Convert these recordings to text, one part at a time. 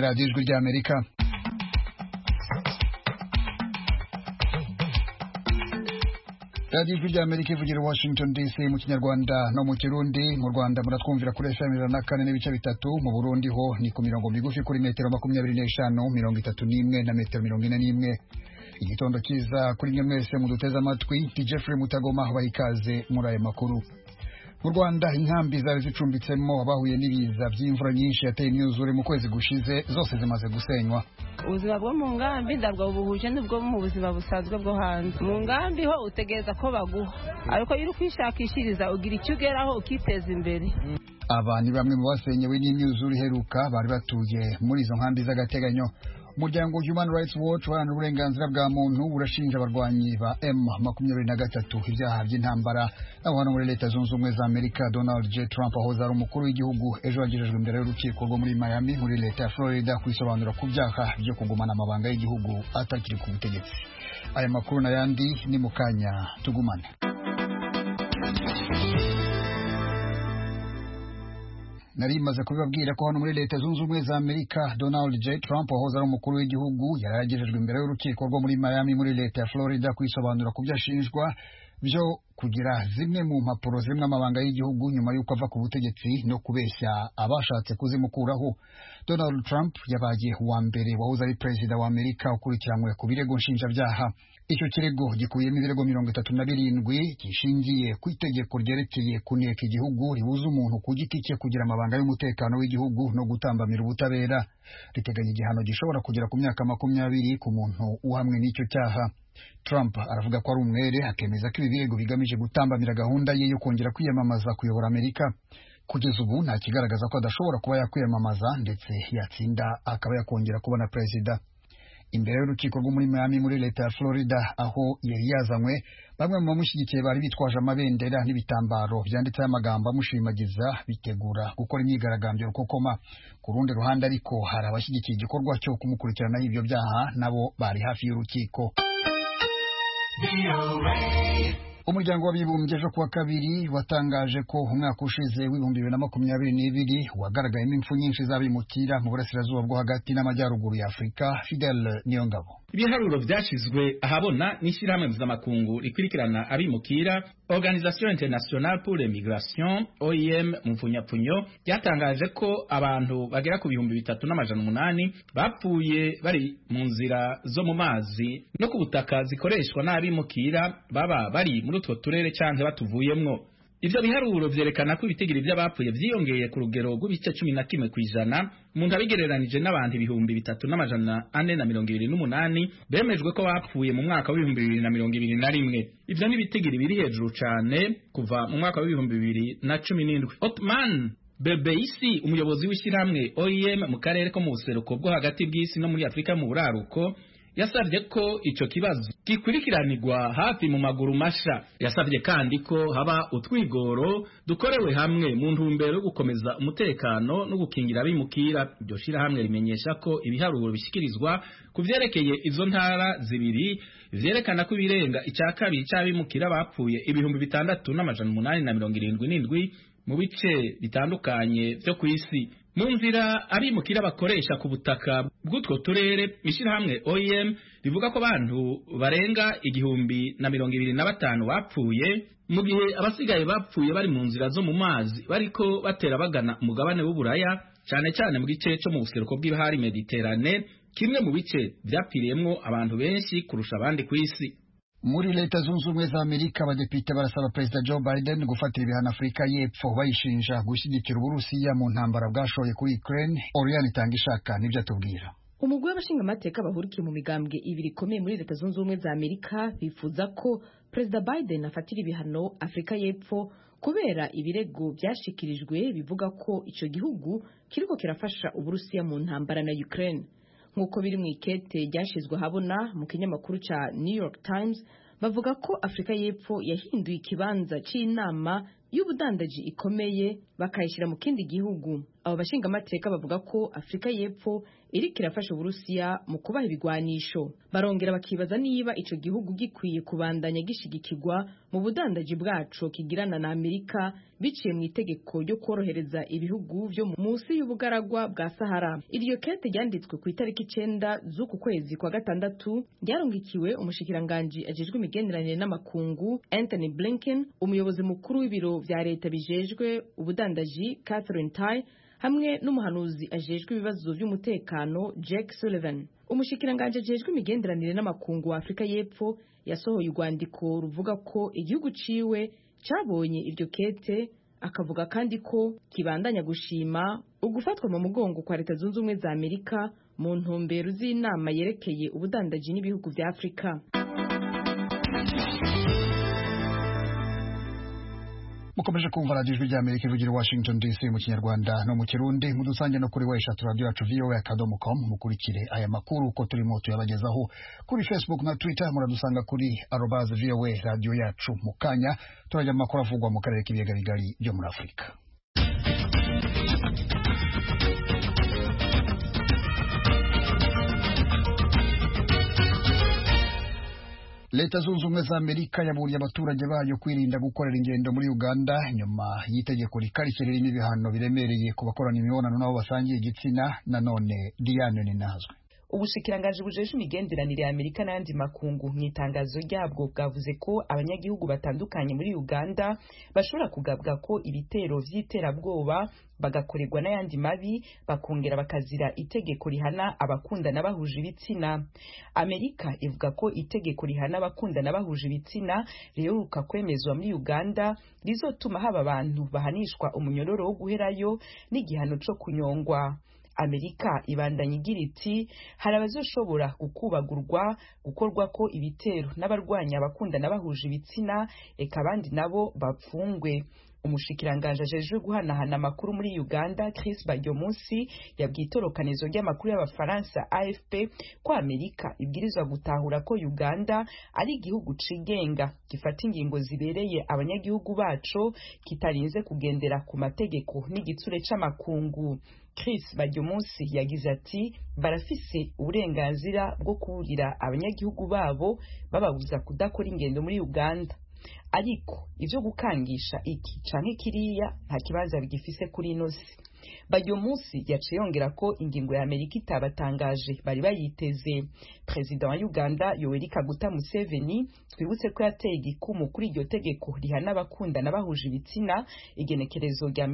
radiyo ijwi ry'Amerika. radiyo ijwi ry'Amerika ivugira Washington DC mu Kinyarwanda no mu Kirundi. Mu Rwanda muratwumvira kuri FM 104.3, mu Burundi ho ni ku mirongo migufi kuri metero 25, 31 na metero 41. Igitondo cyiza kuri mwe mwese muduteze amatwi. Jeffrey Mutagoma bayikaze muri aya makuru. Mu Rwanda inkambi zari zicumbitsemo abahuye n'ibiza by'imvura nyinshi yateye imyuzure mu kwezi gushize zose zimaze gusenywa. Ubuzima bwo mu ngambi ndarwa buhuje n'ubwo mu buzima busanzwe bwo hanze. Mu ngambi ho utegereza ko baguha, ariko iyo kwishakishiriza ugira icyo ugeraho ukiteza imbere. Aba ni bamwe mu basenyewe n'imyuzure iheruka bari batuye muri izo nkambi z'agateganyo. Umuryango Human Rights Watch uharanira uburenganzira bwa muntu urashinja abarwanyi ba M23 ibyaha by'intambara aho hano muri Leta Zunze Ubumwe za Amerika. Donald J. Trump ahoza ari umukuru w'igihugu ejo yagejejwe imbere y'urukiko rwo muri Miami muri Leta ya Florida kwisobanura ku byaha byo kugumana amabanga y'igihugu atakiri ku butegetsi. Aya makuru n'ayandi ni mu kanya tugumane. Nari maze kubibabwira ko hano muri Leta Zunze Ubumwe za Amerika Donald J. Trump ahoza ari umukuru w'igihugu yaragejejwe imbere y'urukiko rwo muri Miami muri Leta ya Florida kwisobanura ku byashinjwa byo kugira zimwe mu mpapuro zimwe amabanga y'igihugu nyuma y'uko ava ku butegetsi no kubeshya abashatse kuzimukuraho. Donald Trump yabaye uwa mbere wahoze ari perezida wa Amerika ukurikiranywe ku birego nshinjabyaha. Icyo kirego gikubiyemo ibirego 37 gishingiye ku itegeko ryerekeye kuneka igihugu ribuza umuntu ku giti cye kugira amabanga y'umutekano w'igihugu no gutambamira ubutabera. Riteganya igihano gishobora kugera ku myaka 20 ku muntu uhamwe n'icyo cyaha. Trump aravuga ko ari umwere, akemeza ko ibi birego bigamije gutambamira gahunda ye yo kongera kwiyamamaza kuyobora Amerika. Kugeza ubu nta kigaragaza ko adashobora kuba yakwiyamamaza ndetse yatsinda akaba yakongera kubona perezida. Imbere y'urukiko rwo muri Miami muri Leta ya Florida aho yari yazanywe, bamwe mu bamushyigikiye bari bitwaje amabendera n'ibitambaro byanditseho amagambo amushimagiza bitegura gukora imyigaragambyo rukokoma. Ku rundi ruhande ariko hari abashyigikiye igikorwa cyo kumukurikirana y'ibyo byaha nabo bari hafi y'urukiko. Umuryango w'abibumbye ejo kuwa kabiri watangaje ko umwaka ushize w'2022 wagaragayemo impfu nyinshi z'abimukira mu burasirazuba bwo hagati n'amajyaruguru ya Afurika. Fidel Niyongabo. Ibiharuro byashizwe ahabona n'ishyirahamwe mpuzamakungu rikurikirana abimukira Organisation Internationale pour l'Immigration OIM mu mfunyapfunyo yatangaje ko abantu bagera ku 3,800 bapfuye bari mu nzira zo mu mazi no ku butaka zikoreshwa n'abimukira baba bari muri utwo turere cyangwa batuvuyemwo. Ivyo biharuro vyerekana ko ibitigiri by'abapfuye vyiyongeye ku rugero rw'ibice 11% umuntu abigereranije n'abantu 3,428 bemejwe ko bapfuye mu mwaka wa 2021. Ivyo ni bitigiri biri hejuru cyane kuva mu mwaka wa 2017. Otman Bebeisi, umuyobozi w'ishyirahamwe OIM mu karere ko mu buseruko bwo hagati bw'isi no muri Afrika mu buraruko, yasavye ko ico kibazo gikurikiranirwa hafi mu maguru masha. Yasavye kandi ko haba utwigoro dukorewe hamwe mu ntumbero yo gukomeza umutekano no gukingira abimukira. Iryo shirahamwe rimenyesha ko ibiharuro bishikirizwa ku vyerekeye izo ntara zibiri vyerekana ko ibirenga icyakabiri cy'abimukira bapfuye 6,877 mu bice bitandukanye byo ku isi. Mu nzira abimukira bakoresha ku butaka bw'utwo turere, ishirahamwe OIM rivuga ko abantu barenga 1,025 bapfuye, mu gihe abasigaye bapfuye bari mu nzira zo mu mazi bariko batera bagana umugabane w'Uburaya, cyane cyane mu gice cyo mu buseruko bw'ibahari Mediterane, kimwe mu bice byapfiriyemwo abantu benshi kurusha abandi ku isi. Muri Leta Zunze Ubumwe za Amerika abadepite barasaba Perezida Joe Biden gufatira ibihano Afurika y'Epfo bayishinja gushyigikira Uburusiya mu ntambara bwashoye kuri Ukraine. Oriane Itangishaka nibyo atubwira. Umugwi w'abashingamateka bahurikiye mu migambwe ibiri ikomeye muri Leta Zunze Ubumwe za Amerika bifuza ko Perezida Biden afatira ibihano Afurika y'Epfo kubera ibirego byashikirijwe bivuga ko ico gihugu kiriko kirafasha Uburusiya mu ntambara na Ukraine. Nk'uko biri mu ikete ryashizwe habona mu kinyamakuru ca New York Times, bavuga ko Afrika y'Epfo yahinduye ikibanza c'inama y'ubudandaji ikomeye bakayishyira mu kindi gihugu. Abo bashingamateka bavuga ko Afrika y'Epfo iriko irafasha Uburusiya mu kubaha ibigwanisho. Barongera bakibaza niba ico gihugu gikwiye kubandanya gishigikirwa mu budandaji bwaco kigirana na Amerika biciye mu itegeko ryo korohereza ibihugu vyo munsi y'ubugaragwa bwa Sahara. Iryo kete ryanditswe ku itariki 9 z'uku kwezi kwa gatandatu ryarongikiwe umushikiranganje ajejwe imigenderanire n'amakungu Anthony Blinken, umuyobozi mukuru w'ibiro vya leta bijejwe ubudandaji Catherine Tai, hamwe n'umuhanuzi ajejwe ibibazo by'umutekano Jake Sullivan. Umushikiranganje ajejwe imigenderanire n'amakungu wa Afrika y'Epfo yasohoye urwandiko ruvuga ko igihugu ciwe cabonye iryo kete, akavuga kandi ko kibandanya gushima ugufatwa mu mugongo kwa Leta Zunze Ubumwe za Amerika mu ntumbero z'inama yerekeye ubudandaji n'ibihugu vya Afrika. mukomeje kumva radiyo ijwi ry'Amerika ivugira Washington DC mu Kinyarwanda no mu Kirundi, mudusange no kuri website radio yacu voa.com. mukurikire aya makuru uko turimo tuyabagezaho kuri Facebook na Twitter, muradusanga kuri @voa radio yacu. mu kanya turajya mu makuru avugwa mu karere k'ibiyaga bigari byo muri Afurika. Leta Zunze Ubumwe za Amerika yaburiye abaturage bayo kwirinda gukorera ingendo muri Uganda nyuma y'itegeko rikarishye ririmo ibihano biremereye ku bakorana imibonano nabo basangiye igitsina. Nanone Diane Ninazwe. Ubushikiranganji bujeje imigenderanire ya Amerika n'andi makungu mu itangazo ryabwo bwavuze ko abanyagihugu batandukanye muri Uganda bashobora kugabwa ko ibitero vy'iterabwoba bagakorerwa n'ayandi mabi, bakongera bakazira itegeko rihana abakundana bahuje ibitsina. Amerika ivuga ko itegeko rihana abakundana bahuje ibitsina riheruka kwemezwa muri Uganda rizotuma haba abantu bahanishwa umunyororo wo guherayo n'igihano co kunyongwa. Amerika ibandanya igira iti hari abazoshobora gukubagurwa, gukorwa ko ibitero n'abarwanya abakundana bahuje ibitsina, eka abandi nabo bapfungwe. Umushikiranganje ajejwe guhanahana amakuru muri Uganda Chris Baryomunsi yabwiye itorokanizo ry'amakuru y'Abafaransa AFP ko Amerika ibwirizwa gutahura ko Uganda ari igihugu cigenga gifata ingingo zibereye abanyagihugu baco kitarinze kugendera ku mategeko n'igitsure c'amakungu. Chris Baryomunsi yagize ati barafise uburenganzira bwo kuburira abanyagihugu babo bababuza kudakora ingendo muri Uganda, ariko ivyo gukangisha iki canke kiriya nta kibanza bigifise kuri ino si. Baryomunsi yaciye yongera ko ingingo ya Amerika itabatangaje bari bayiteze. President wa Uganda Yoweri Kaguta Museveni twibutse ko yateye igikumu kuri iryo tegeko rihana abakundana bahuje ibitsina igenekerezo rya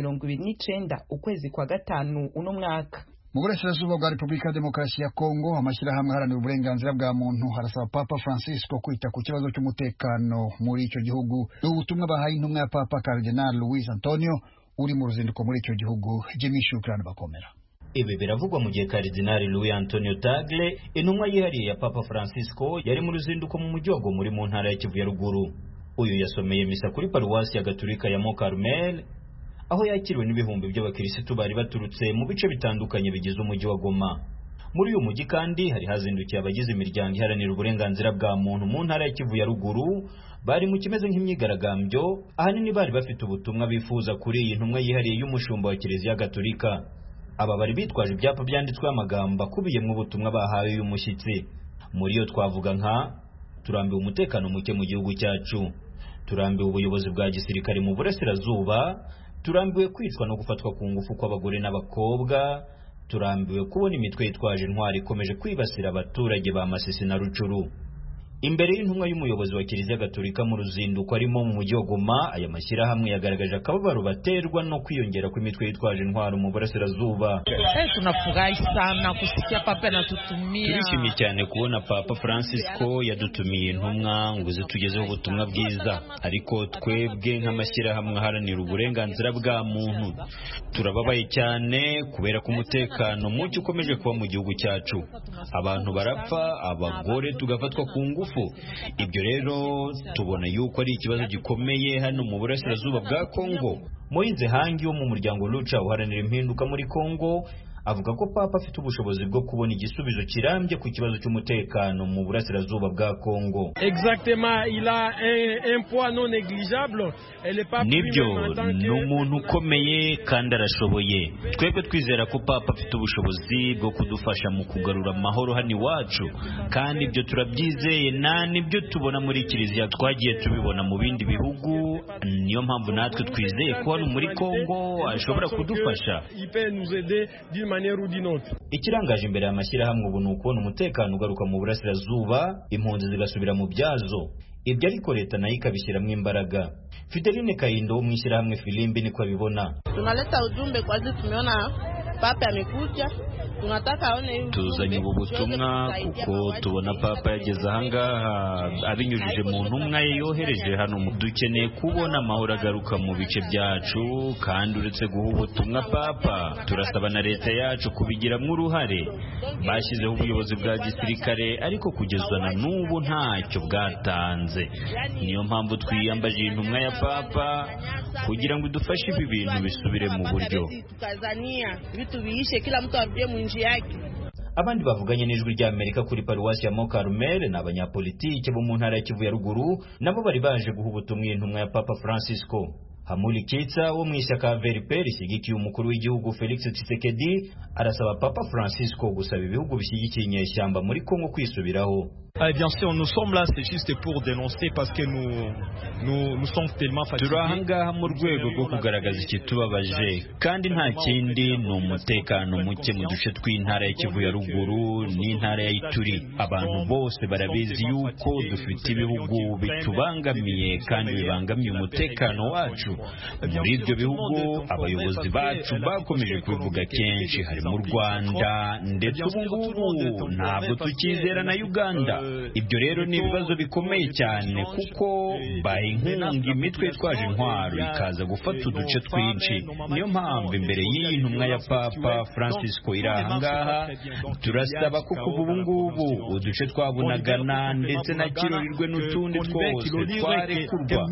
29 ukwezi kwa gatanu uno mwaka. Mu burasirazuba bwa Repubulika ya Demokarasi ya Kongo, amashyirahamwe aharanira uburenganzira bwa muntu harasaba Papa Francisco kwita ku kibazo cy'umutekano muri icyo gihugu. Ubutumwa bahaye intumwa ya Papa Cardinal Luis Antonio uri mu ruzinduko muri icyo gihugu. Jimmy Shukrani bakomera. Ibi biravugwa mu gihe Cardinal Luis Antonio Tagle, intumwa yihariye ya Papa Francisco, yari mu ruzinduko mu mujyi wa Goma muri mu ntara ya Kivu ya ruguru. Uyu yasomeye misa kuri paruwasi ya Gatolika ya Mont Carmel, aho yakiriwe n'ibihumbi by'abakirisitu bari baturutse mu bice bitandukanye bigize umujyi wa Goma. Muri uyu mujyi kandi hari hazindukiye abagize imiryango iharanira uburenganzira bwa muntu mu ntara ya Kivu ya ruguru, bari mu kimeze nk'imyigaragambyo, ahanini bari bafite ubutumwa bifuza kuri iyi ntumwa yihariye y'umushumba wa Kiliziya Gatolika. Aba bari bitwaje ibyapa byanditsweho amagambo akubiyemo ubutumwa bahawe uyu mushyitsi. Muri yo twavuga nka turambiwe umutekano muke mu gihugu cyacu, turambiwe ubuyobozi bwa gisirikare mu burasirazuba, turambiwe kwicwa no gufatwa ku ngufu kw'abagore n'abakobwa, turambiwe kubona imitwe yitwaje intwari ikomeje kwibasira abaturage ba Masisi na Rucuru. Imbere y'intumwa y'umuyobozi wa Kiliziya Gatolika mu ruzinduko arimo mu mujyi wa Goma, aya mashyirahamwe yagaragaje akababaro baterwa no kwiyongera kw'imitwe yitwaje intwaro mu burasirazuba. Tunafurahi sana kusikia Papa anatutumia. Turishimye cyane kubona Papa Francisco yadutumiye intumwa ngo zitugezeho ubutumwa bwiza, ariko twebwe nk'amashyirahamwe aharanira uburenganzira bwa muntu turababaye cyane kubera ko umutekano muke ukomeje kuba mu gihugu cyacu. Abantu barapfa, abagore tugafatwa ku ngufu. Ibyo rero tubona yuko ari ikibazo gikomeye hano mu burasirazuba bwa Kongo. Moise Hangi wo mu muryango Lucha uharanira impinduka muri Kongo avuga ko papa afite ubushobozi bwo kubona igisubizo kirambye ku kibazo cy'umutekano mu burasirazuba bwa Kongo. Exactement, il a un poids non négligeable. Nibyo, ni umuntu ukomeye kandi arashoboye. Twebwe twizera ko papa afite ubushobozi bwo kudufasha mu kugarura amahoro hano iwacu, kandi ibyo turabyizeye, nibyo tubona muri kiliziya, twagiye tubibona mu bindi bihugu. Niyo mpamvu natwe twizeye ko hano muri Kongo ashobora kudufasha. Ikirangaje imbere y'amashyirahamwe ubu ni ukubona umutekano ugaruka mu burasirazuba, impunzi zigasubira mu byazo. Ibyo ariko leta nayo ikabishyiramo imbaraga. Fideline Kayindo wo mu ishyirahamwe Filimbi niko abibona. Tunaleta ujumbe kwa sababu tumeona papa amekuja. Tuzanye ubu butumwa kuko tubona papa yageze ahangaha abinyujije mu ntumwa ye yohereje hano. Dukeneye kubona amahoro agaruka mu bice byacu, kandi uretse guha ubutumwa papa, turasaba na leta yacu kubigiramo uruhare. Bashyizeho ubuyobozi bwa gisirikare, ariko kugeza na n'ubu ntacyo bwatanze. Niyo mpamvu twiyambaje intumwa ya papa kugira ngo idufashe ibi bintu bisubire mu buryo. Abandi bavuganye n'ijwi rya Amerika kuri paruwasi ya Mont Carmel ni abanyapolitike bo mu ntara ya Kivu ya ruguru, nabo bari baje guha ubutumwa intumwa ya Papa Francisco. Hamuli Kitsa wo mu ishyaka VRP rishyigikiye umukuru w'igihugu Felix Tshisekedi arasaba Papa Francisco gusaba ibihugu bishyigikiye inyeshyamba muri Kongo kwisubiraho. Bien sûr, nous sommes là, c'est juste pour dénoncer parce que nous sommes tellement fatigués. Turahangaha mu rwego rwo kugaragaza ikitubabaje, kandi nta kindi ni umutekano muke mu duce tw'intara ya Kivu ya ruguru n'intara ya Ituri. Abantu bose barabizi yuko dufite ibihugu bitubangamiye kandi bibangamiye umutekano wacu. Muri ibyo bihugu abayobozi bacu bakomeje kubivuga kenshi, harimo u Rwanda ndetse ubu ngubu ntabwo tukizera na Uganda. Ibyo rero ni ibibazo bikomeye cyane kuko baha inkunga imitwe itwaje intwaro ikaza gufata uduce twinshi. Niyo mpamvu imbere y'iyi ntumwa ya Papa Francisco iri ahangaha turasaba ko kuva ubu ngubu uduce twa Bunagana ndetse na Kirorirwe n'utundi twose twarekurwa.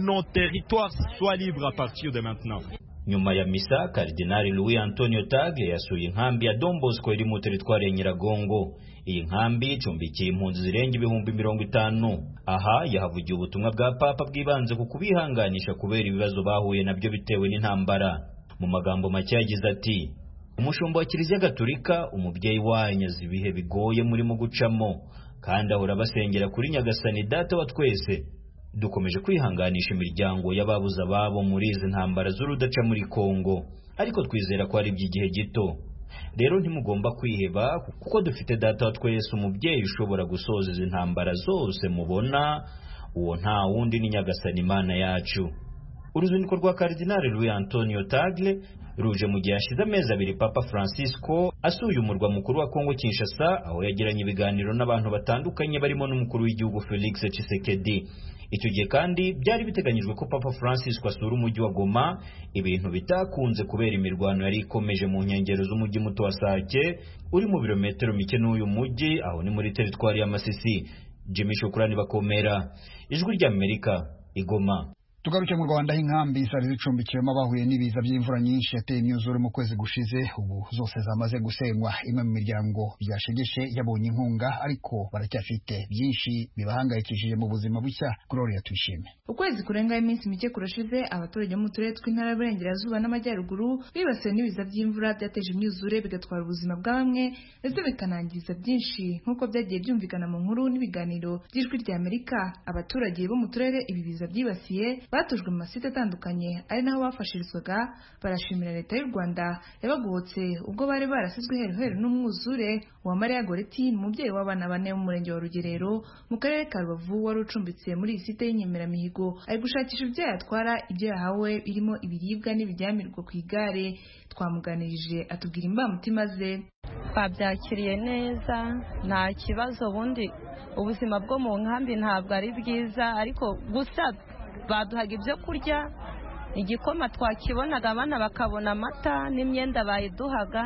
Nyuma ya misa, Kardinali Louis Antonio Tagle yasuye inkambi ya Don Bosco iri mu teritwari ya Nyiragongo. Iyi nkambi icumbikiye impunzi zirenga 50,000. Aha yahavugiye ubutumwa bwa papa bwibanze ku kubihanganisha kubera ibibazo bahuye nabyo bitewe n'intambara. Mu magambo make yagize ati: umushumba wa Kiliziya Gatolika, umubyeyi wanyu azi ibihe bigoye murimo gucamo, kandi ahora basengera kuri Nyagasani Data wa twese. Dukomeje kwihanganisha imiryango y'ababuze ababo muri izi ntambara z'urudaca muri Kongo, ariko twizera ko ari by'igihe gito. Rero ntimugomba kwiheba kuko dufite Data wa twese, umubyeyi ushobora gusoza izi ntambara zose mubona. Uwo nta wundi ni Nyagasani Imana yacu. Uruzinduko rwa Kardinali Louis Antonio Tagle ruje mu gihe hashize amezi 2 Papa Francisco asuye umurwa mukuru wa Kongo Kinshasa, aho yagiranye ibiganiro n'abantu batandukanye barimo n'umukuru w'igihugu Felix Tshisekedi. Icyo gihe kandi byari biteganyijwe ko Papa Francisco asura umujyi wa Goma, ibintu bitakunze kubera imirwano yari ikomeje mu nkengero z'umujyi muto wa Sake uri mu birometero mike n'uyu mujyi, aho ni muri teritwari ya Masisi. Jimmy Shukrani Bakomera, Ijwi rya Amerika, Igoma. Tugaruke mu Rwanda, inkambi zari zicumbikiyemo abahuye n'ibiza by'imvura nyinshi yateye imyuzure mu kwezi gushize, ubu zose zamaze gusenywa. Imwe mu miryango byashegeshe yabonye inkunga, ariko baracyafite byinshi bibahangayikishije mu buzima bushya. Gloria Tuyishime. Ukwezi kurenga iminsi mike kurashize, abaturage mu turere tw'intara y'Iburengerazuba n'Amajyaruguru bibasiwe n'ibiza by'imvura byateje imyuzure bigatwara ubuzima bwa bamwe ndetse bikanangiza byinshi, nk'uko byagiye byumvikana mu nkuru n'ibiganiro by'Ijwi rya Amerika. Abaturage bo mu turere ibi biza byibasiye batujwe mu masite atandukanye ari naho bafashirizwaga, barashimira leta y'u Rwanda yabagobotse ubwo bari barasizwe heruheru n'umwuzure. Wa Maria Goreti, umubyeyi w'abana 4 mu murenge wa Rugerero mu karere ka Rubavu, wari ucumbitse muri iyi site y'Inyemeramihigo, ari gushakisha ibyo yatwara ibyo yahawe birimo ibiribwa n'ibijyamirwa ku igare. Twamuganirije atubwira imbamutima ze. Babyakiriye neza, nta kibazo. Ubundi ubuzima bwo mu nkambi ntabwo ari bwiza, ariko gusa baduhaga ibyo kurya, igikoma twakibonaga, abana bakabona amata n'imyenda bayiduhaga.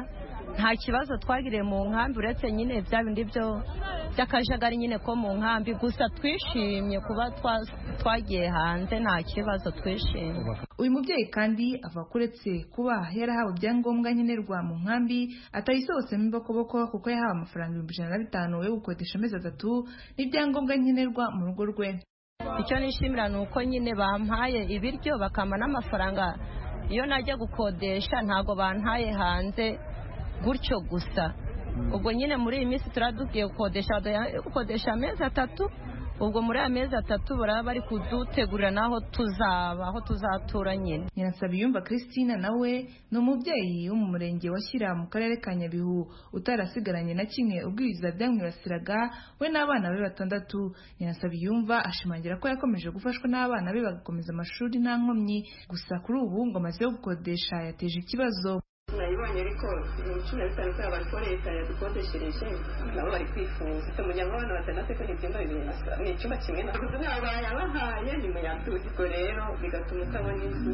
nta kibazo twagiriye mu nkambi uretse nyine bya bindi byo by'akajagari nyine ko mu nkambi gusa twishimye kuba twagiye hanze nta kibazo twishimye. Uyu mubyeyi kandi avuga ko uretse kuba yarahawe ibyangombwa nkenerwa mu nkambi atayisohotsemo imbokoboko kuko yahawe amafaranga 150 yo gukodesha amezi 3 n'ibyangombwa nkenerwa mu rugo rwe. Icyo nishimira ni uko nyine bampaye ibiryo bakama n'amafaranga iyo najya gukodesha ntago bantaye hanze gutyo gusa. Ubwo nyine muri iyi minsi turadugiye gukodesha amezi 3 ubwo muri amezi 3 baraba bari kudutegurira naho tuzaba aho tuzatura nyine. Nyirasabiyumva Christina nawe ni umubyeyi wo mu murenge wa Shyira mu karere ka Nyabihu utarasigaranye na kimwe ubwiriza byamwibasiraga we n'abana be 6. Nyirasabiyumva ashimangira ko yakomeje gufashwa n'abana be bagakomeza amashuri nta nkomyi gusa kuri ubu ngo amaze gukodesha yateje ikibazo. Nayibonye ariko 15 kwa bari leta yadukodeshereje nabo bari kwifuza tumujya ngo abana batandatu ko n'ibyumba bibiri ni icyumba kimwe nakuze n'abaya bahaye ni mu yatuko rero bigatuma utabona inzu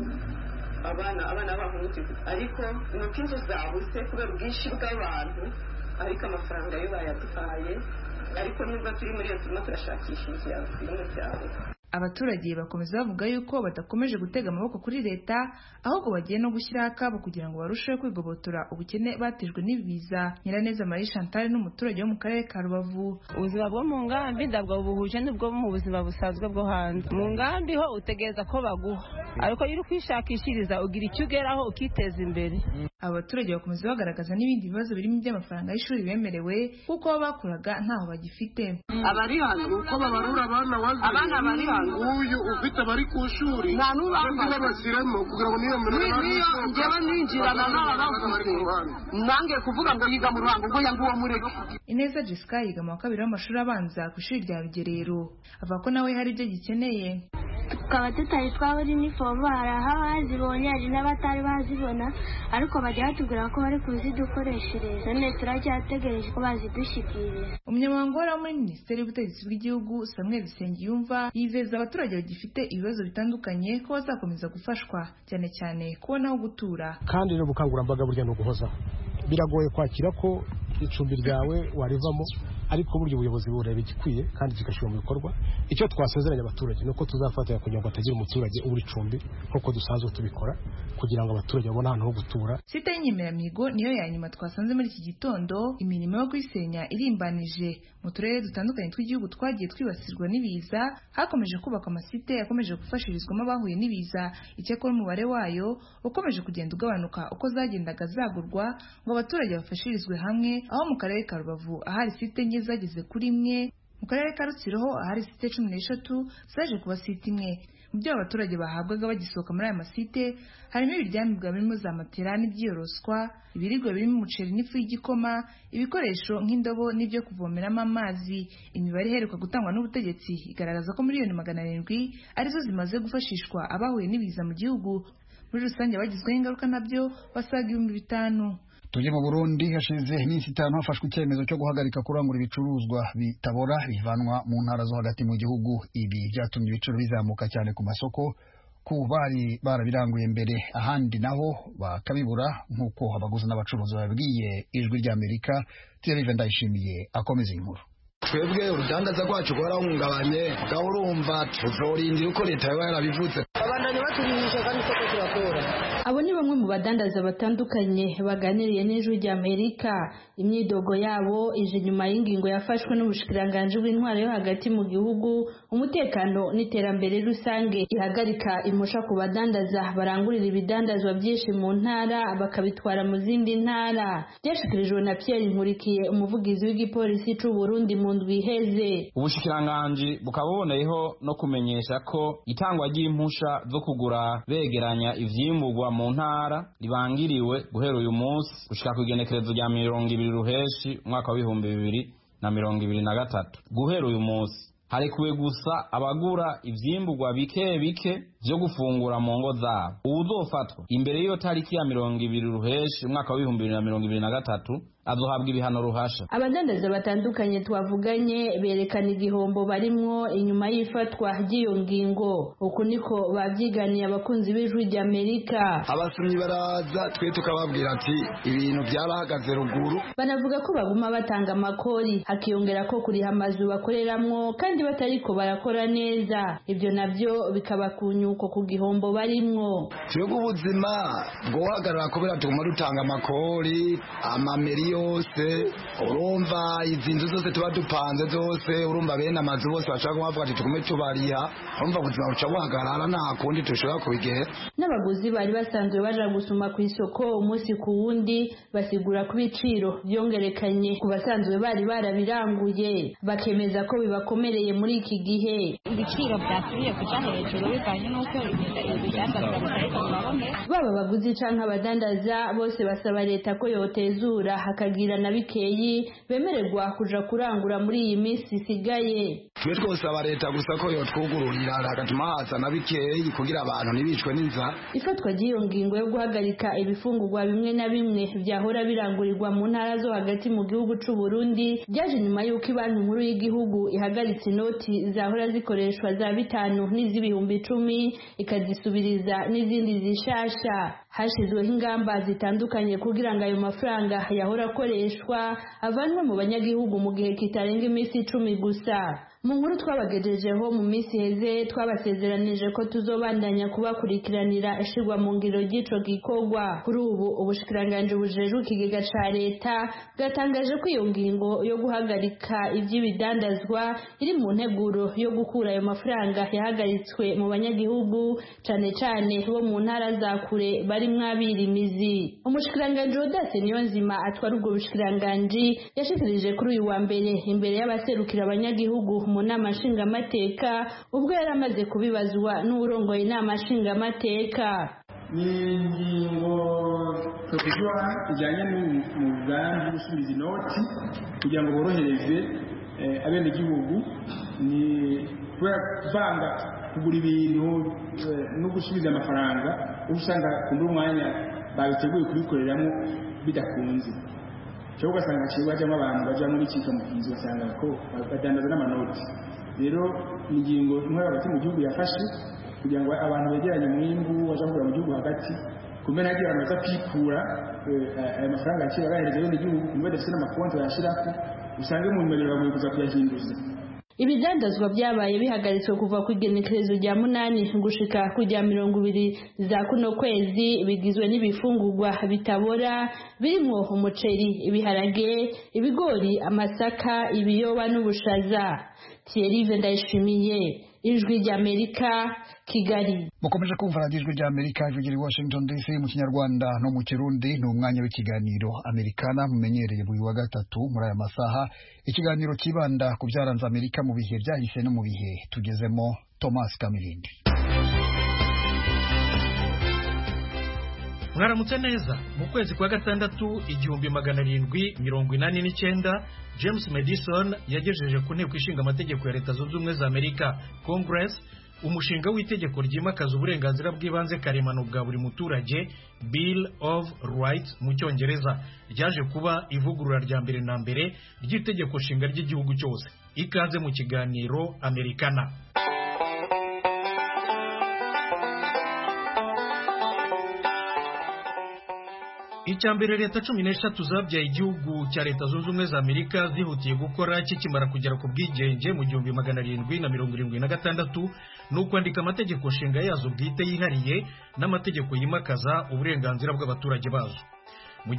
abana bahunze ariko nuko inzu zabuse kubera ubwinshi bw'abantu ariko amafaranga yo bayaduhaye ariko nubwo turi muri iyo turimo turashakisha inzu yawe byabo. Abaturage bakomeza bavuga yuko badakomeje gutega amaboko kuri leta ahubwo bagiye no gushyira akabo kugira ngo barusheho kwigobotora ubukene batejwe n'ibiza. Nyiraneza Marie Chantal n'umuturage wo mu karere ka Rubavu. Ubuzima bwo mu ngambi ndabwo buhuje n'ubwo mu buzima busanzwe bwo hanze. Mu ngambi ho utegereza ko baguha ariko iyo kwishakishiriza ugira icyo ugeraho ukiteza imbere. Abaturage bakomeza bagaragaza n'ibindi bibazo birimo by'amafaranga y'ishuri bemerewe kuko bakuraga ntaho bagifite. Abari hano uko babarura abana bari uyu ufite bari ku shuri nta n'ubandi babasiremo kugira ngo niyo ngewe ninjirana n'abavuze nange kuvuga ngo yiga mu Ruhango ngo yanguwo mureke. Ineza Jessica yiga mu wa 2 w'amashuri abanza ku ishuri rya Rugerero avuga ko nawe hari ibyo gikeneye. Tukaba tutari twabona inifomu hari aho bazibonye hari n'abatari bazibona ariko bajya batubwira ko bari kuzidukoreshereza none turacyategereje ko bazidushyikiriza. Umunyamabanga muri Minisiteri y'Ubutegetsi bw'Igihugu Samuel Nsengiyumva yizeza abaturage bagifite ibibazo bitandukanye ko bazakomeza gufashwa cyane cyane kubona aho gutura. Kandi n'ubukangurambaga burya no guhozaho biragoye kwakira ko icumbi ryawe warivamo ariko buryo ubuyobozi bureba igikwiye kandi kigashyirwa mu bikorwa. Icyo twasezeranya abaturage nuko tuzafatanya kugira ngo atagira umuturage uburi icumbi nk'uko dusanzwe tubikora kugira ngo abaturage babone ahantu ho gutura. Site y'Inyemeramihigo niyo ya nyuma twasanze muri iki gitondo. Imirimo yo kuyisenya irimbanije mu turere dutandukanye tw'igihugu twagiye twibasirwa n'ibiza. Hakomeje kubaka amasite yakomeje gufashirizwamo abahuye n'ibiza. Icyakora umubare wayo ukomeje kugenda ugabanuka uko zagendaga zagurwa ngo abaturage bafashirizwe hamwe, aho mu karere ka Rubavu ahari site nke zageze kuri imwe, mu karere ka Rutsiro ho ahari site 13 zaje kuba site imwe. Mu byo abaturage bahabwaga bagisohoka muri aya masite harimo ibiryamirwa birimo za matera n'ibyoroswa, ibiribwa birimo umuceri n'ifu y'igikoma, ibikoresho nk'indobo n'ibyo kuvomeramo amazi. Imibare iheruka gutangwa n'ubutegetsi igaragaza ko miliyoni 700 arizo zimaze gufashishwa abahuye n'ibiza mu gihugu. Muri rusange bagizweho ingaruka nabyo basaga 5,000. Tujye mu Burundi. Hashize iminsi 5 hafashwe icyemezo cyo guhagarika kurangura ibicuruzwa bitabora bivanwa mu ntara zo hagati mu gihugu. Ibi byatumye ibiciro bizamuka cyane ku masoko ku bari barabiranguye mbere, ahandi naho bakabibura nk'uko abaguzi n'abacuruzi babwiye Ijwi ry'Amerika. Thierry Ndayishimiye akomeza inkuru. Twebwe urudandaza rwacu rwarahungabanye gaho urumva tuzorindira uko leta yaba yarabivuze. Abandanye baturihisha kandi soko turakora. Abo ni bamwe mu badandaza batandukanye baganiriye n'Ijwi ry'Amerika. Imyidogo yabo ije nyuma y'ingingo yafashwe n'ubushikiranganje bw'intwaro yo hagati mu gihugu, umutekano n'iterambere rusange ihagarika imposha ku badandaza barangurira ibidandazwa byinshi mu ntara bakabitwara mu zindi ntara. Byashikirijwe na Pierre Nkurikiye, umuvugizi w'igipolisi cy'u Burundi mu ndwi iheze. Ubushikiranganje bukaboneyeho no kumenyesha ko itangwa ry'impusha zo kugura begeranya ivyimburwa mu ntara ribangiriwe guhera uyu munsi gushika ku igenekerezo rya 20 Ruheshi umwaka wa 2023. Guhera uyu munsi harekuwe gusa abagura ivyimburwa bike bike vyo gufungura mu ngo zabo. Uwuzofatwa imbere y'iyo tariki ya 20 ruheshi umwaka wa 2023 azohabwa ibihano ruhasha. Abadandaza batandukanye twavuganye berekana igihombo barimwo inyuma y'ifatwa ry'iyo ngingo. Uku niko bavyiganiye abakunzi b'Ijwi ry'Amerika. Abasumyi baraza twe tukababwira ati ibintu byarahagaze ruguru. Banavuga ko baguma batanga amakori hakiyongera ko kuriha amazu bakoreramwo kandi batariko barakora neza. Ibyo navyo bikaba kunyuko ku gihombo barimwo. Twebwe ubuzima bwohagarara kubera tuguma dutanga amakori amameri yose, urumva izinzu zose tuba dupanze zose, urumva bene amazu bose bashaka kuvuga ati tugume tubariha, urumva ubuzima buca buhagarara nta kundi tushobora kubigera. N'abaguzi bari basanzwe baja gusuma ku isoko umunsi ku wundi basigura ku biciro byongerekanye ku basanzwe bari barabiranguye, bakemeza ko bibakomereye muri iki gihe. Ibiciro byasubiye kuja hejuru bivanye n'uko ibidandazwa bitariko biraboneka. Baba abaguzi canke abadandaza bose basaba leta ko yotezura hakagira na bikeyi bemererwa kuja kurangura muri iyi minsi isigaye. Twe twosaba leta gusa ko yotwugururira hagatuma haza na bikeyi kugira abantu ntibicwe n'inzara. Ifatwa ry'iyo ngingo yo guhagarika ibifungurwa bimwe na bimwe vyahora birangurirwa mu ntara zo hagati mu gihugu c'u Burundi ryaje nyuma y'uko Banki Nkuru y'igihugu ihagaritse inoti zahora zikoreshwa za 5 n'iz'ibihumbi 10 ikazisubiriza n'izindi zishasha. Hashizweho ingamba zitandukanye kugira ngo ayo mafaranga yahora akoreshwa avanwe mu banyagihugu mu gihe kitarenga iminsi 10 gusa. Mu nkuru twabagejejeho mu minsi heze twabasezeranije ko tuzobandanya kubakurikiranira ishirwa mu ngiro ry'ico gikorwa. Kuri ubu ubushikiranganje bujejwe ikigega ca leta bwatangaje ko iyo ngingo yo guhagarika ivy'ibidandazwa iri mu nteguro yo gukura ayo mafaranga yahagaritswe mu banyagihugu cane cane bo mu ntara za kure bari mwabirimizi. Umushikiranganje Odace Niyonzima atwara ubwo bushikiranganje yashikirije kuri uyu wa mbere imbere y'abaserukira abanyagihugu mu nama nshingamateka ubwo yari amaze kubibazwa n'urongoye inama nshingamateka. Ni ingingo tokijwa ijanye n'umugambi wo gusubiza inoti kugira ngo borohereze abenegihugu ni kuvanga kugura ibintu no gusubiza amafaranga usanga kumbe umwanya babiteguye kubikoreramo bidakunze. Cyo ugasanga kiba cyangwa abantu baje muri kika mu kinzo usanga ko badandaza n'amanoti. Rero ingingo intwara hagati mu gihugu yafashe kugira ngo abantu begeranye mwimbu baje kugura mu gihugu hagati kumbe nagiye bamaze kwikura aya mafaranga yakira bahereza bene igihugu kumbe dafite n'amakonti yashirako usange mu mmerero bagoye kuza kuyahinduza. Ibidandazwa byabaye bihagaritswe kuva ku igenekerezo rya 8 gushika ku rya 20 za kuno kwezi bigizwe n'ibifungurwa bitabora birimo umuceri, ibiharage, ibigori, amasaka, ibiyoba n'ubushaza. Thierry Vendayishimiye, Ijwi ry'Amerika, Kigali. Mukomeje kumva Ijwi ry'Amerika ijwi Washington DC mu Kinyarwanda no mu Kirundi. Ni umwanya w'ikiganiro Amerikana mumenyereye buri wa gatatu muri aya masaha. Ikiganiro kibanda ku byaranze Amerika mu bihe byahise no mu bihe tugezemo. Thomas Kamilindi. Mwaramutse neza. Mu kwezi kwa gatandatu 1789 James Madison yagejeje ku nteko ishinga amategeko ya Leta Zunze Ubumwe za Amerika Congress umushinga w'itegeko ryimakaza uburenganzira bw'ibanze karemano bwa buri muturage Bill of Rights mu Cyongereza ryaje kuba ivugurura rya mbere na mbere ry'itegeko nshinga ry'igihugu cyose. Ikaze mu kiganiro Amerikana. Icyambere leta 13 zabyaye igihugu cya Leta Zunze Ubumwe za Amerika zihutiye gukora kikimara kugera ku bwigenge mu 1776 no kwandika amategeko nshinga yazo bwite yihariye n'amategeko yimakaza uburenganzira bw'abaturage bazo. Mu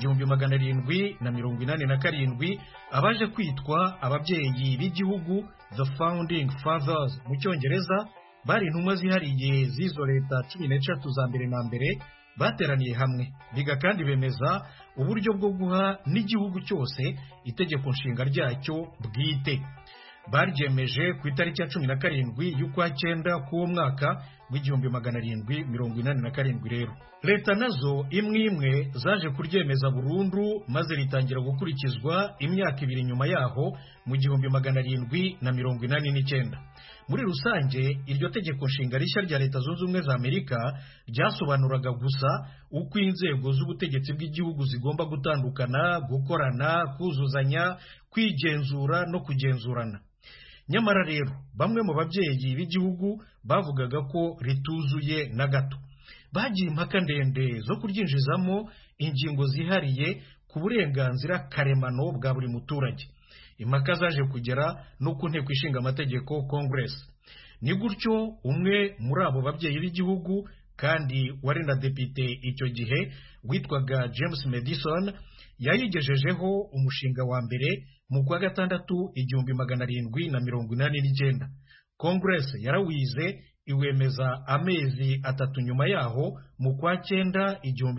1787 abaje kwitwa ababyeyi b'igihugu the Founding Fathers mu Cyongereza bari intumwa zihariye z'izo leta 13 za mbere na mbere bateraniye hamwe biga kandi bemeza uburyo bwo guha n'igihugu cyose itegeko nshinga ryacyo bwite. Baryemeje ku itariki ya 17 y'ukwa 9 k'uwo mwaka rw'1787 rero leta nazo imwe zaje kuryemeza burundu maze ritangira gukurikizwa imyaka 2 nyuma yaho mu 1789. muri rusange iryo tegeko nshinga rishya rya Leta Zunze Ubumwe za Amerika ryasobanuraga gusa uko inzego z'ubutegetsi bw'igihugu zigomba gutandukana, gukorana, kuzuzanya, kwigenzura no kugenzurana. nyamara rero bamwe mu babyeyi b'igihugu bavugaga ko rituzuye na gato. bagiye impaka ndende zo kuryinjizamo ingingo zihariye ku burenganzira karemano bwa buri muturage. impaka zaje kugera no ku nteko ishinga amategeko Congress. ni gutyo umwe muri abo babyeyi b'igihugu kandi wari na depite icyo gihe witwaga James Madison yayigejejeho umushinga wa mbere mu kwa gatandatu 1789. Congress yarawize iwemeza amezi 3 nyuma yaho mu kwa 9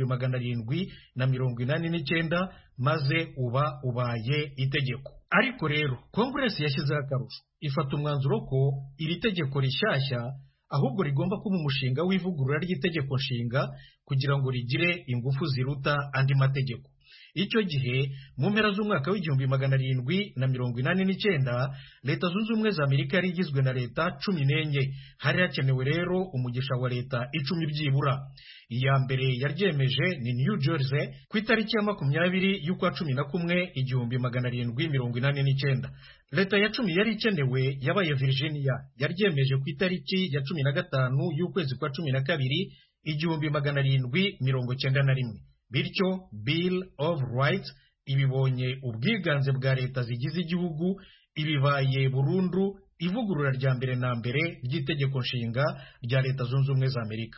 1789 maze ubaye itegeko. ariko rero Congress yashyizeho akarusho ifata umwanzuro ko iri tegeko rishyashya ahubwo rigomba kuba umushinga w'ivugurura ry'itegeko nshinga kugira ngo rigire ingufu ziruta andi mategeko. icyo gihe mu mpera z'umwaka w'1789 Leta Zunze Ubumwe za Amerika yari igizwe na leta 14. hari hakenewe rero umugisha wa leta 10 byibura. iya mbere yaryemeje ni New Jersey ku itariki ya 20 y'ukwa 11 1789. leta ya 10 yari ikenewe yabaye Virginia yaryemeje ku itariki ya 15 y'ukwezi kwa 12 1791. bityo Bill of Rights ibibonye ubwiganze bwa leta zigize igihugu ibibaye burundu ivugurura rya mbere na mbere ry'itegeko nshinga rya Leta Zunze Ubumwe za Amerika.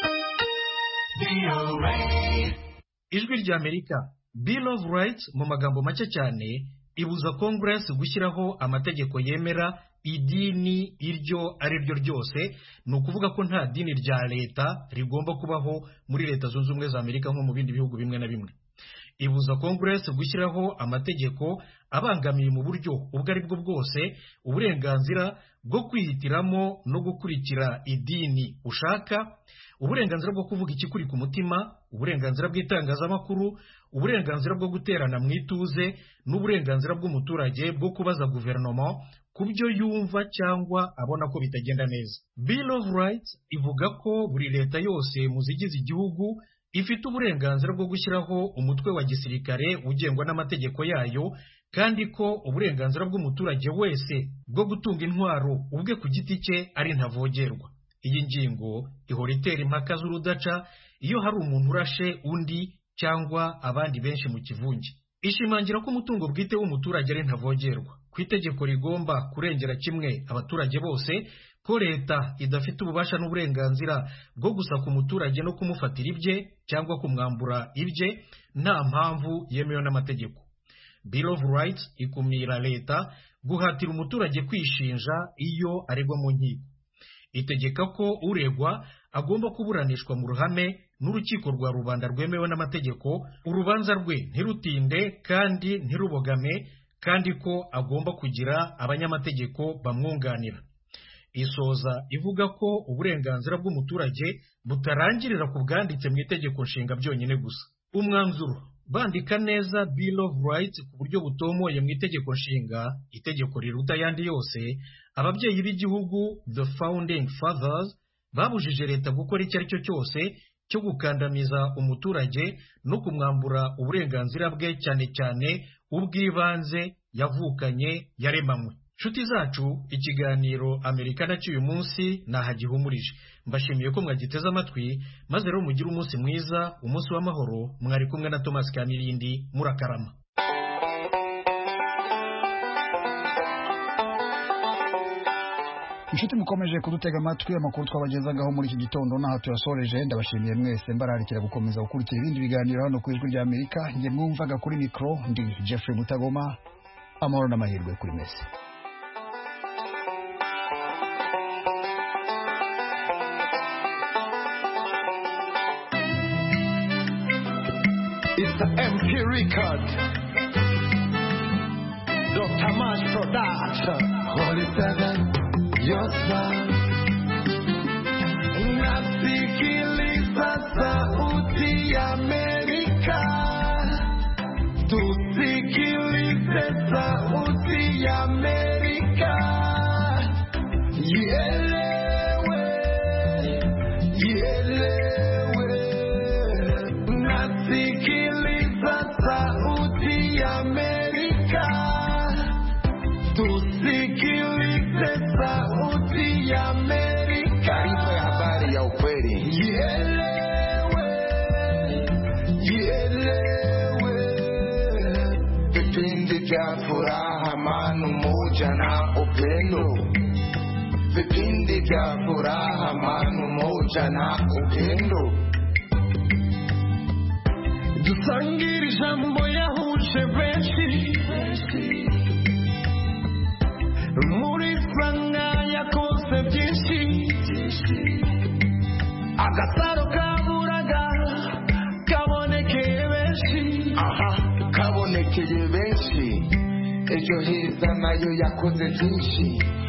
ijwi rya Amerika. Bill of Rights mu magambo make cyane ibuza Congress gushyiraho amategeko yemera idini iryo ari ryo ryose. ni ukuvuga ko nta dini rya leta rigomba kubaho muri Leta Zunze Ubumwe za Amerika nko mu bindi bihugu bimwe na bimwe. ibuza Congress gushyiraho amategeko abangamiye mu buryo ubwo ari bwo bwose uburenganzira bwo kwihitiramo no gukurikira idini ushaka, uburenganzira bwo kuvuga ikikuri ku mutima, uburenganzira bw'itangazamakuru, uburenganzira bwo guterana mu ituze, n'uburenganzira bw'umuturage bwo kubaza guverinoma ku byo yumva cyangwa abona ko bitagenda neza. Bill of Rights ivuga ko buri leta yose mu zigize igihugu ifite uburenganzira bwo gushyiraho umutwe wa gisirikare ugengwa n'amategeko yayo, kandi ko uburenganzira bw'umuturage wese bwo gutunga intwaro ubwe ku giti cye ari ntavogerwa. iyi ngingo ihora itera impaka z'urudaca iyo hari umuntu urashe undi cyangwa abandi benshi mu kivunge. ishimangira ko umutungo bwite w'umuturage ari ntavogerwa, ku itegeko rigomba kurengera kimwe abaturage bose, ko leta idafite ububasha n'uburenganzira bwo gusaka umuturage no kumufatira ibye cyangwa kumwambura ibye nta mpamvu yemewe n'amategeko. Bill of Rights ikumira leta guhatira umuturage kwishinja iyo aregwa mu nkiko. itegeka ko uregwa agomba kuburanishwa mu ruhame n'urukiko rwa rubanda rwemewe n'amategeko, urubanza rwe ntirutinde kandi ntirubogame, kandi ko agomba kugira abanyamategeko bamwunganira. isoza ivuga ko uburenganzira bw'umuturage butarangirira ku bwanditse mu itegeko nshinga byonyine gusa. umwanzuro bandika neza Bill of Rights ku buryo butomoye mu itegeko nshinga, itegeko riruta ayandi yose. ababyeyi b'igihugu the Founding Fathers babujije leta gukora icyo ari cyo cyose cyo gukandamiza umuturage no kumwambura uburenganzira bwe, cyane cyane ubw'ibanze yavukanye yaremanywe. nshuti zacu, ikiganiro Amerikana cy'uyu munsi nahagihumurije. mbashimiye ko mwagiteze amatwi, maze rero mugire umunsi mwiza, umunsi w'amahoro. mwari kumwe na Thomas Kamirindi, murakarama. inshuti mukomeje kudutega amatwi, amakuru twabagezagaho muri iki gitondo n'aha tuyasoreje. ndabashimiye mwese, mbararikira gukomeza gukurikira ibindi biganiro hano ku ijwi rya Amerika. njye mwumvaga kuri mikoro ndi Jeffrey Mutagoma. amahoro n'amahirwe kuri mwese. It's the MP record. Dr. March Production. Holy Seven, your smile. na upendo, vipindi vya furaha, amani, umoja na upendo. Dusangire ijambo yahuje benshi, muri sanga yakoze byinshi, agasaro kaburaga kabonekeye benshi. Kabonekeye benshi, ejo heza nayo yakoze byinshi,